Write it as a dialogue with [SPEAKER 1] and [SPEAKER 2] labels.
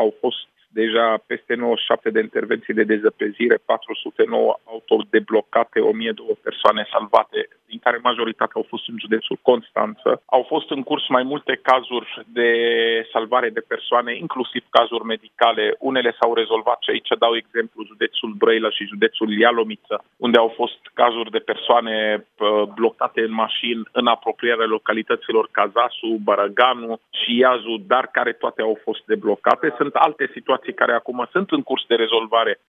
[SPEAKER 1] au fost deja peste 97 de intervenții de dezăpezire, 409 auto deblocate, 1002 persoane salvate, din care majoritatea au fost în județul Constanța. Au fost în curs mai multe cazuri de salvare de persoane, inclusiv cazuri medicale. Unele s-au rezolvat și aici dau exemplu județul Brăila și județul Ialomiță, unde au fost cazuri de persoane blocate în mașini în apropierea localităților Cazasu, Bărăganu și Iazu, dar care toate au fost deblocate. Sunt alte situații care acum sunt în curs de rezolvare